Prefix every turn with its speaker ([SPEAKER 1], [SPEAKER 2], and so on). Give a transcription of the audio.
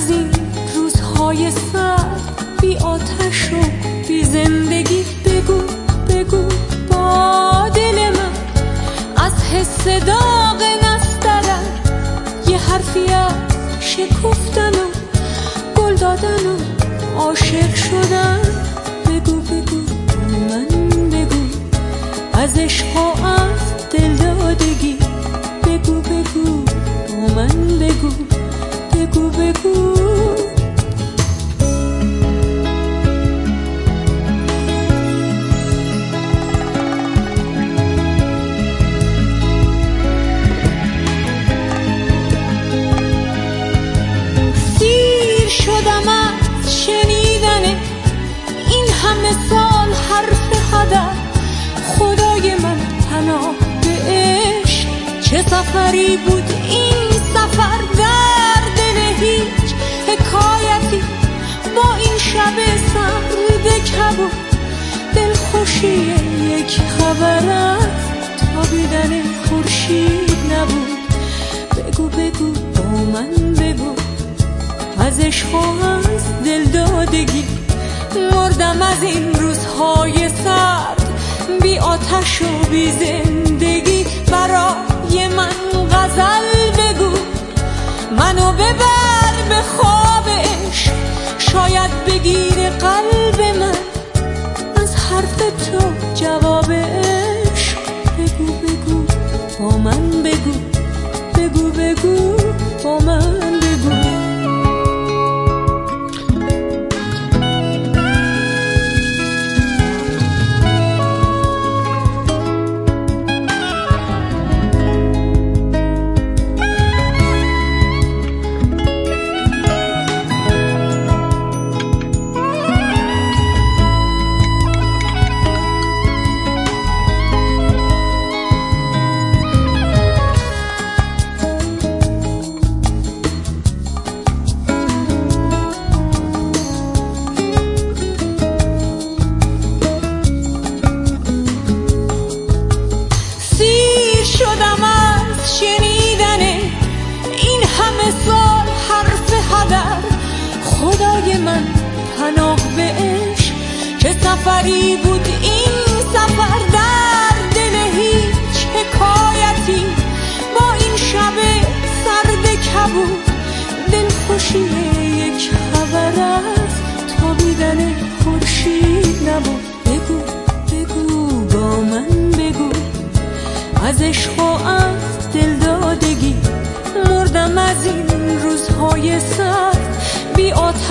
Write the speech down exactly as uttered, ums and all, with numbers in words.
[SPEAKER 1] از این روزهای سرد بی آتش و بی زندگی. بگو بگو با دل من از حس داغ نسترن، یه حرفی از شکفتن و گل دادن و عاشق شدن. بگو بگو من بگو از عشق و از دل دادگی. بگو بگو من بگو بگو بگو سیر شدم از شنیدن این همه سال حرف هدر. خدای من پناه به عشق، چه سفری بود این سفر. در دل هیچ حکایتی با این شب سرد کبود. دلخوشی یک خبر از تابیدن خورشید نبود. بگو بگو با من بگو از عشق و از دل دادگی. مردم از این روزهای سرد بی آتش و بی زندگی. برای من غزل بگو، منو ببر به خواب عشق. شاید بگیر قلب من از حرف تو جواب عشق. بگو بگو با من بگو بگو بگو با من بگو. خدای من پناه به عشق، چه سفری بود این سفر. در دل هیچ حکایتی با این شب سرد کبود. دلخوشی یک خبر از تابیدن خورشید نبود. بگو بگو با من بگو از عشق و از دل دادگی. مردم از این روزهای سرد بی آتش